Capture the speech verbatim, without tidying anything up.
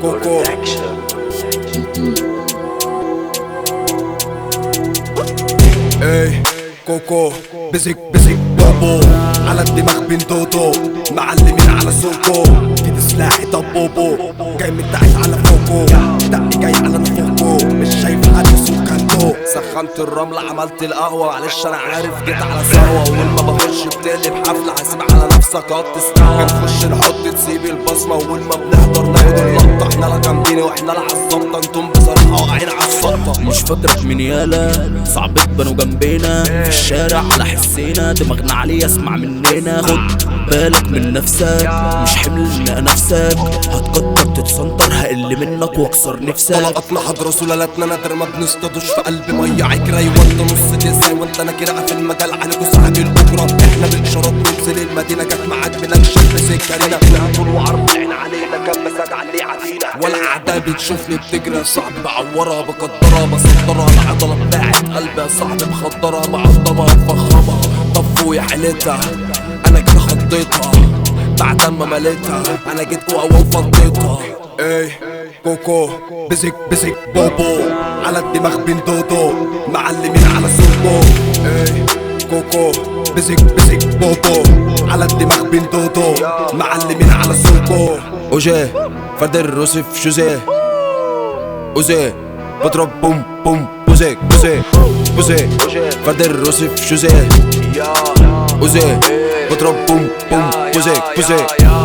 كوكو ايه كوكو بزك بزك بوبو على الدماغ بين دوتو معلمين على سوقو جديد سلاحي طب بوبو جاي متعب على فوقو دقي جاي على نفوقو مش شايف حد سوكانتو سخنت الرمل عملت القهوة معلش انا عارف جيت على ثروة واول ما بخش بتقلب حفلة هسيب على نفسك اقعد تستوى نخش نحط تسيب البصمة واول ما بنحضر ناخد اللقطة احنا لا جامدين واحنا لا عالظبطة انتم بصراحة واقعين عالسلطة مش فاكرك من يالا صعب تبانوا جنبينا في الشارع على حسينا دماغنا عليه اسمع مننا خد بالك من نفسك مش حمل نفسك هتكتر تتسنطر هقل منك واكسر نفسك طلقت لحد رسولاتنا نادر ما بنصطادوش في قلب مية عكرة وانت نص تسعي وانت انا كده في المجال عليكوا صاحب البكرة احنا بالاشارات ننزل المدينة جت معاك بنكشف بسكرنا طول وعرض عين علينا كان مساج عليه عدينا ولا اعداء بتشوفني بتجري يا صاحبي بعورها بقدرها بصدرها العضلة بتاعت قلبي يا صاحبي مخدرها معضمة مفخمة طفوا يا حيلتها انا كده خضيتها بعد ما مليتها انا جيت قوة وفضيتها ايه كوكو بزك بزك بوبو على الدماغ بين دودو معلمين على سوقو ايه كوكو بزك بزك بوبو على الدماغ بين دودو معلمين على سوقو اوجي فردر روسف شوزيه اوزي بضرب بوم بوم بوزيك بوزيك بوزيك فردر روسف شوزيه اوزي بضرب بوم بوم بوزيك بوزيك